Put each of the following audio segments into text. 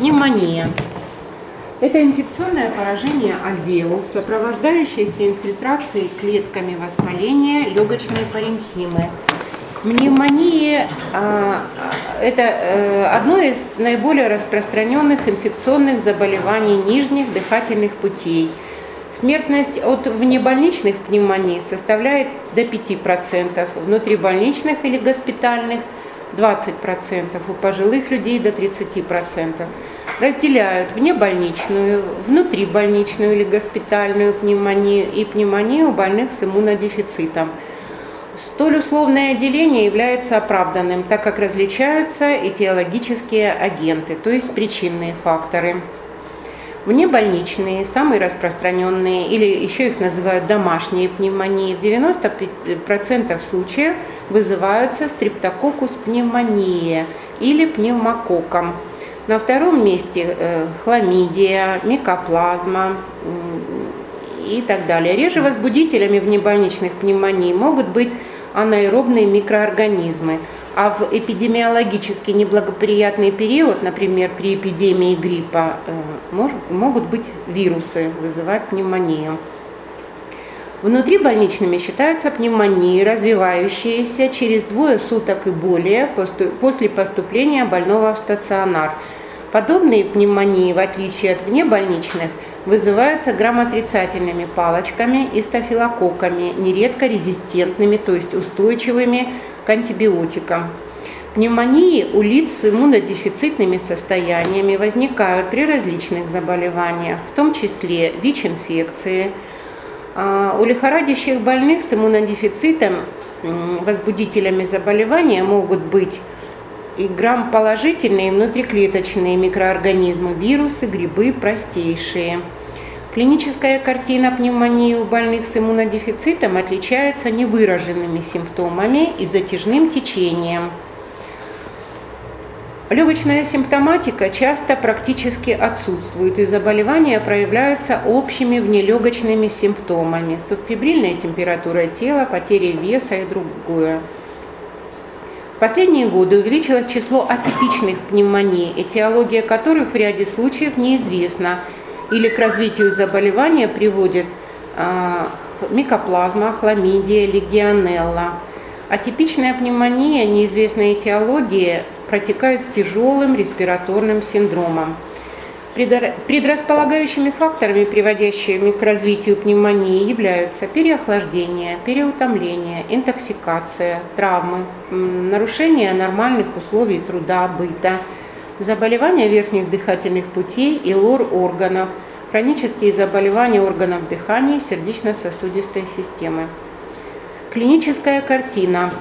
Пневмония. Это инфекционное поражение альвеол, сопровождающееся инфильтрацией клетками воспаления легочной паренхимы. Пневмония – это одно из наиболее распространенных инфекционных заболеваний нижних дыхательных путей. Смертность от внебольничных пневмоний составляет до 5%, внутрибольничных или госпитальных – 20%, у пожилых людей до 30%. Разделяют внебольничную, внутрибольничную или госпитальную пневмонию и пневмонию у больных с иммунодефицитом. Столь условное деление является оправданным, так как различаются этиологические агенты, то есть причинные факторы. Внебольничные, самые распространенные, или еще их называют домашние пневмонии, в 90% случаев вызываются стрептококкус пневмония или пневмококком. На втором месте хламидия, микоплазма и так далее. Реже возбудителями внебольничных пневмоний могут быть анаэробные микроорганизмы, а в эпидемиологически неблагоприятный период, например, при эпидемии гриппа, могут быть вирусы, вызывать пневмонию. Внутрибольничными считаются пневмонии, развивающиеся через 2 суток и более после поступления больного в стационар. Подобные пневмонии, в отличие от внебольничных, вызываются грамотрицательными палочками и стафилококками, нередко резистентными, то есть устойчивыми к антибиотикам. Пневмонии у лиц с иммунодефицитными состояниями возникают при различных заболеваниях, в том числе ВИЧ-инфекции. У лихорадящих больных с иммунодефицитом возбудителями заболевания могут быть и грамположительные внутриклеточные микроорганизмы, вирусы, грибы простейшие. Клиническая картина пневмонии у больных с иммунодефицитом отличается невыраженными симптомами и затяжным течением. Легочная симптоматика часто практически отсутствует, и заболевания проявляются общими внелегочными симптомами, субфебрильной температурой тела, потерей веса и другое. В последние годы увеличилось число атипичных пневмоний, этиология которых в ряде случаев неизвестна, или к развитию заболевания приводит микоплазма, хламидия, легионелла. Атипичная пневмония неизвестной этиологии протекает с тяжелым респираторным синдромом. Предрасполагающими факторами, приводящими к развитию пневмонии, являются переохлаждение, переутомление, интоксикация, травмы, нарушение нормальных условий труда, быта, заболевания верхних дыхательных путей и лор-органов, хронические заболевания органов дыхания и сердечно-сосудистой системы. Клиническая картина.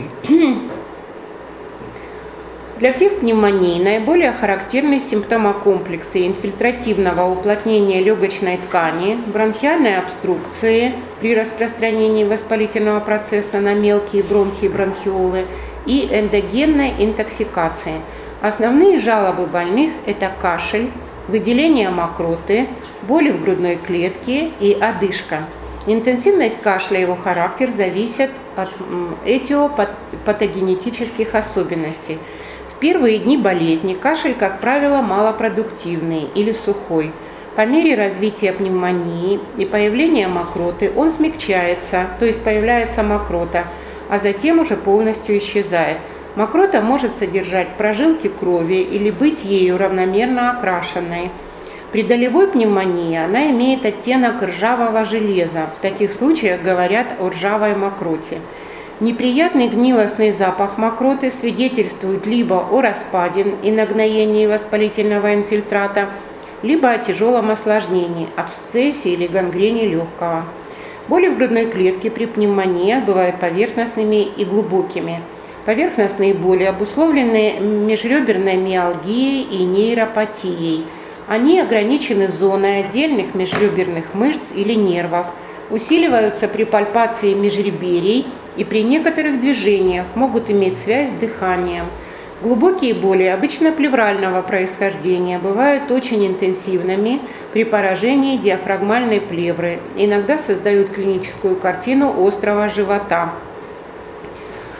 Для всех пневмоний наиболее характерны симптомокомплексы инфильтративного уплотнения легочной ткани, бронхиальной обструкции при распространении воспалительного процесса на мелкие бронхи и бронхиолы и эндогенной интоксикации. Основные жалобы больных – это кашель, выделение мокроты, боли в грудной клетке и одышка. Интенсивность кашля и его характер зависят от этиопатогенетических особенностей. В первые дни болезни кашель, как правило, малопродуктивный или сухой. По мере развития пневмонии и появления мокроты он смягчается, то есть появляется мокрота, а затем уже полностью исчезает. Мокрота может содержать прожилки крови или быть ею равномерно окрашенной. При долевой пневмонии она имеет оттенок ржавого железа. В таких случаях говорят о ржавой мокроте. Неприятный гнилостный запах мокроты свидетельствует либо о распаде и нагноении воспалительного инфильтрата, либо о тяжелом осложнении, абсцессе или гангрене легкого. Боли в грудной клетке при пневмонии бывают поверхностными и глубокими. Поверхностные боли обусловлены межреберной миалгией и нейропатией. Они ограничены зоной отдельных межреберных мышц или нервов, усиливаются при пальпации межреберий и при некоторых движениях могут иметь связь с дыханием. Глубокие боли, обычно плеврального происхождения, бывают очень интенсивными при поражении диафрагмальной плевры, иногда создают клиническую картину острого живота.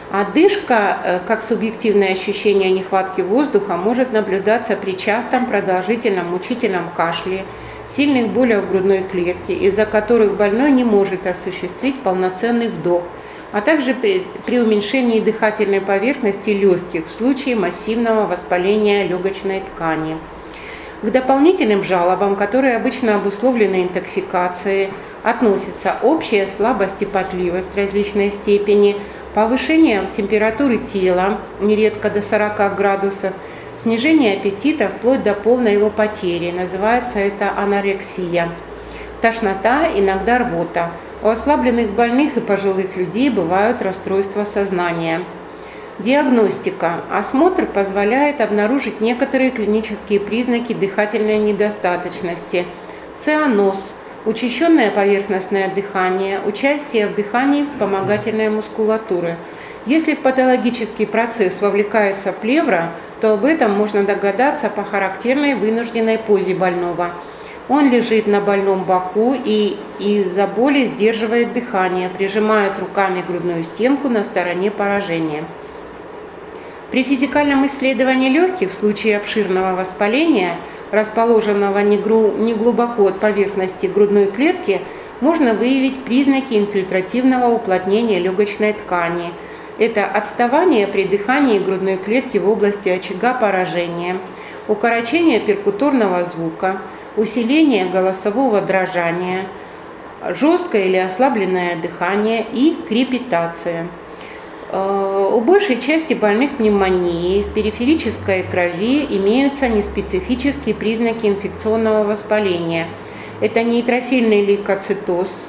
Одышка, как субъективное ощущение нехватки воздуха, может наблюдаться при частом продолжительном мучительном кашле, сильных болях в грудной клетке, из-за которых больной не может осуществить полноценный вдох, а также при уменьшении дыхательной поверхности легких в случае массивного воспаления легочной ткани. К дополнительным жалобам, которые обычно обусловлены интоксикацией, относятся общая слабость и потливость различной степени, повышение температуры тела, нередко до 40 градусов, снижение аппетита вплоть до полной его потери, называется это анорексия, тошнота, иногда рвота. У ослабленных больных и пожилых людей бывают расстройства сознания. Диагностика. Осмотр позволяет обнаружить некоторые клинические признаки дыхательной недостаточности: цианоз, учащенное поверхностное дыхание, участие в дыхании вспомогательной мускулатуры. Если в патологический процесс вовлекается плевра, то об этом можно догадаться по характерной вынужденной позе больного. Он лежит на больном боку и из-за боли сдерживает дыхание, прижимает руками грудную стенку на стороне поражения. При физикальном исследовании легких в случае обширного воспаления, расположенного неглубоко от поверхности грудной клетки, можно выявить признаки инфильтративного уплотнения легочной ткани. Это отставание при дыхании грудной клетки в области очага поражения, укорочение перкуторного звука, усиление голосового дрожания, жесткое или ослабленное дыхание и крепитация. У большей части больных пневмонией в периферической крови имеются неспецифические признаки инфекционного воспаления. Это нейтрофильный лейкоцитоз,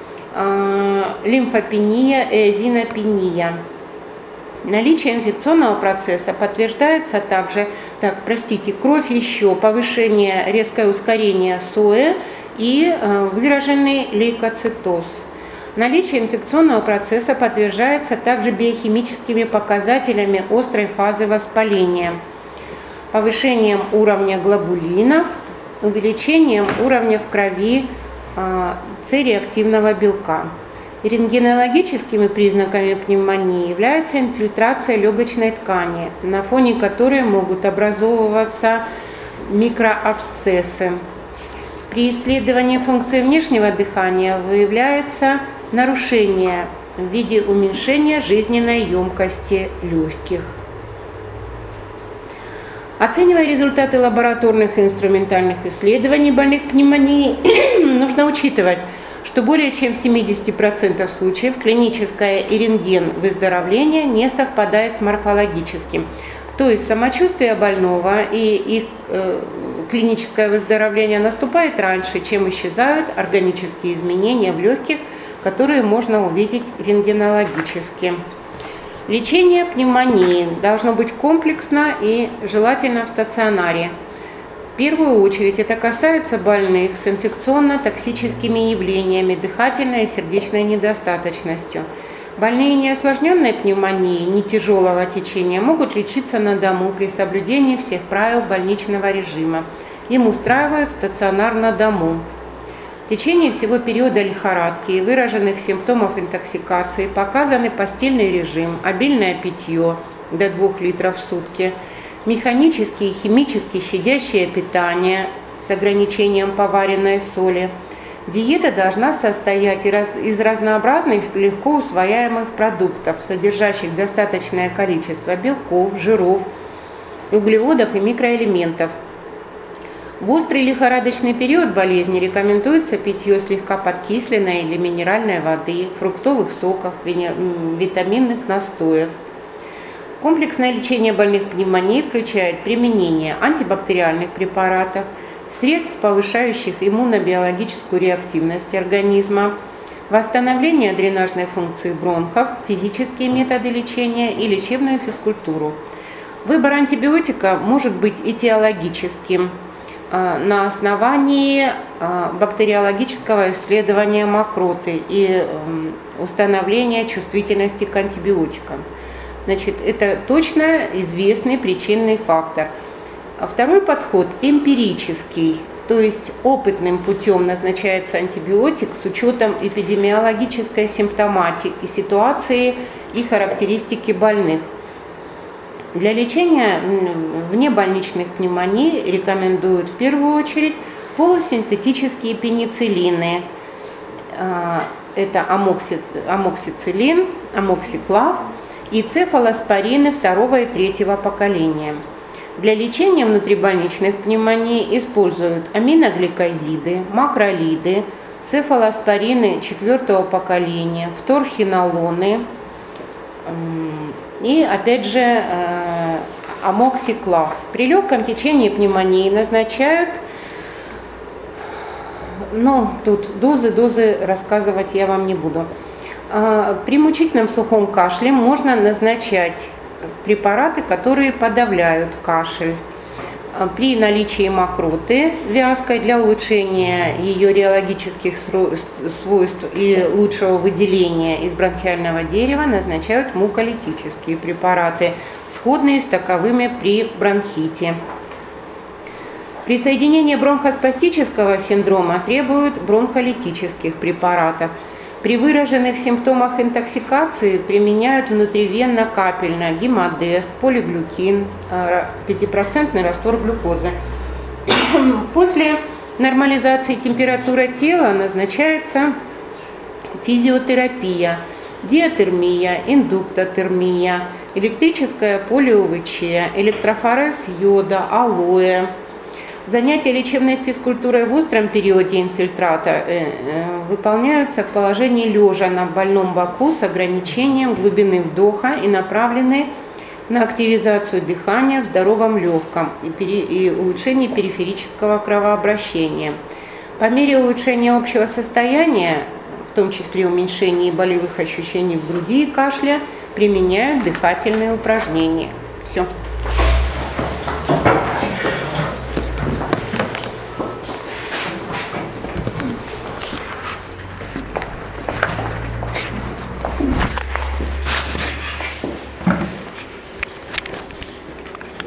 лимфопения, эозинопения. Наличие инфекционного процесса подтверждается также, кровь еще, повышение, резкое ускорение СОЭ и выраженный лейкоцитоз. Наличие инфекционного процесса подтверждается также биохимическими показателями острой фазы воспаления: повышением уровня глобулинов, увеличением уровня в крови С-реактивного белка. Рентгенологическими признаками пневмонии является инфильтрация легочной ткани, на фоне которой могут образовываться микроабсцессы. При исследовании функции внешнего дыхания выявляется нарушение в виде уменьшения жизненной емкости легких. Оценивая результаты лабораторных и инструментальных исследований больных пневмонией, нужно учитывать, что более чем в 70% случаев клиническое и рентген выздоровления не совпадает с морфологическим. То есть самочувствие больного и их клиническое выздоровление наступает раньше, чем исчезают органические изменения в легких, которые можно увидеть рентгенологически. Лечение пневмонии должно быть комплексно и желательно в стационаре. В первую очередь это касается больных с инфекционно-токсическими явлениями, дыхательной и сердечной недостаточностью. Больные неосложненной пневмонией, не тяжелого течения, могут лечиться на дому при соблюдении всех правил больничного режима. Им устраивают стационар на дому. В течение всего периода лихорадки и выраженных симптомов интоксикации показаны постельный режим, обильное питье до 2 литров в сутки, механически и химически щадящее питание с ограничением поваренной соли. Диета должна состоять из разнообразных, легко усвояемых продуктов, содержащих достаточное количество белков, жиров, углеводов и микроэлементов. В острый лихорадочный период болезни рекомендуется питье слегка подкисленной или минеральной воды, фруктовых соков, витаминных настоев. Комплексное лечение больных пневмонией включает применение антибактериальных препаратов, средств, повышающих иммунобиологическую реактивность организма, восстановление дренажной функции бронхов, физические методы лечения и лечебную физкультуру. Выбор антибиотика может быть этиологическим на основании бактериологического исследования мокроты и установления чувствительности к антибиотикам. Значит, это точно известный причинный фактор. А второй подход эмпирический, то есть опытным путем назначается антибиотик с учетом эпидемиологической симптоматики, ситуации и характеристики больных. Для лечения внебольничных пневмоний рекомендуют в первую очередь полусинтетические пенициллины. Это амоксициллин, амоксиклав и цефалоспорины второго и третьего поколения. Для лечения внутрибольничных пневмоний используют аминогликозиды, макролиды, цефалоспорины четвертого поколения, фторхинолоны и, опять же, амоксиклав. При легком течении пневмонии назначают, тут дозы рассказывать я вам не буду. При мучительном сухом кашле можно назначать препараты, которые подавляют кашель. При наличии мокроты вязкой для улучшения ее реологических свойств и лучшего выделения из бронхиального дерева назначают муколитические препараты, сходные с таковыми при бронхите. Присоединение бронхоспастического синдрома требует бронхолитических препаратов. При выраженных симптомах интоксикации применяют внутривенно-капельно гемодез, полиглюкин, 5% раствор глюкозы. После нормализации температуры тела назначается физиотерапия, диатермия, индуктотермия, электрическое поле-УВЧ, электрофорез йода, алоэ. Занятия лечебной физкультурой в остром периоде инфильтрата выполняются в положении лежа на больном боку с ограничением глубины вдоха и направлены на активизацию дыхания в здоровом легком и улучшение периферического кровообращения. По мере улучшения общего состояния, в том числе уменьшения болевых ощущений в груди и кашля, применяют дыхательные упражнения. Все.